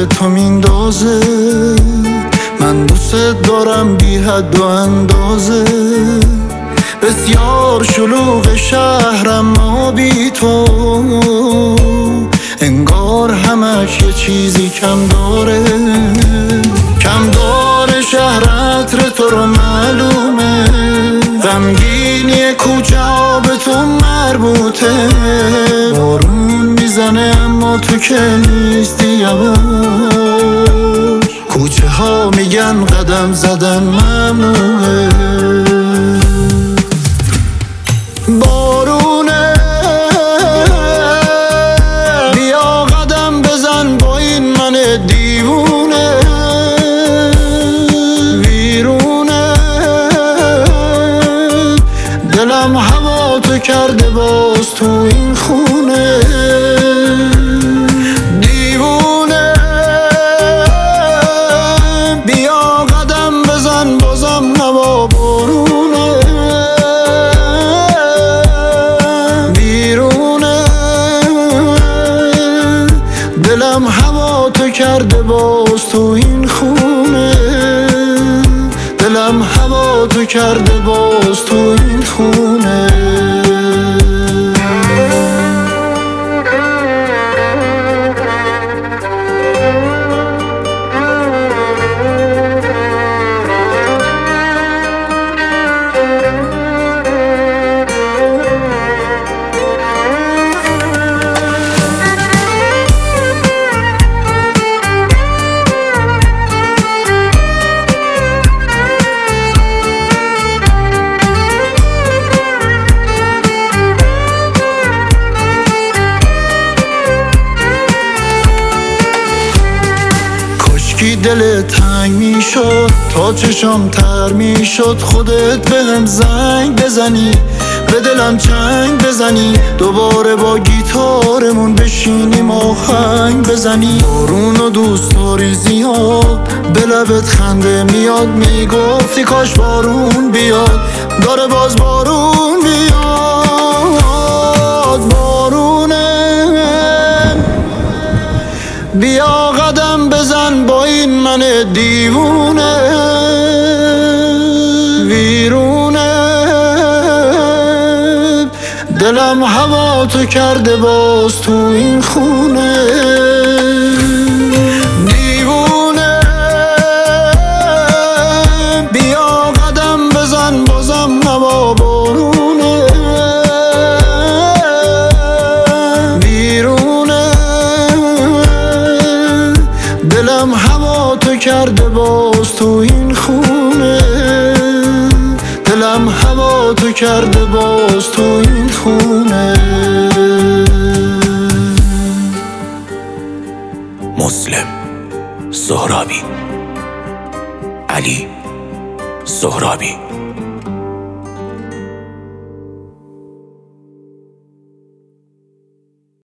تو میندازه. من دوست دارم بی حد و اندازه. بسیار شلوغ شهرم ما بی تو، انگار همش یه چیزی کم داره. کم داره شهر عطر تو رو معلومه. غمگینی کوچه به تو مربوطه. بارون میزنه اما تو که نیستی یواش. کوچه ها میگن قدم زدن ممنوعه. بارونه بیا قدم بزن با این من دیوونه. ویرونه دلم هوا تو کرده باز تو این خونه. دیوونه بیا قدم بزن بازم هوا بارونه. بیرونه دلم هوا تو کرده باز تو این خونه. دلم هوا تو کرده باز تو این خونه. کی دل تنگ میشد تا چشام تر میشد. خودت بهم زنگ بزنی به دلم چنگ بزنی. دوباره با گیتارمون بشینیم آهنگ بزنی. بارونو دوست داری زیاد به لبت خنده میاد. میگفتی کاش بارون بیاد داره باز بارون بیاد. بارونه بیا قدم بزن با این من دیوونه. ویرونه دلم هوا تو کرده باز تو این خونه. دیوونه بیا قدم بزن بازم هوا بارونه. بیرونه دلم هوا تو کرده باز تو این خونه. دلم هوا تو کرده باز تو این خونه. مسلم سهرابی، علی سهرابی.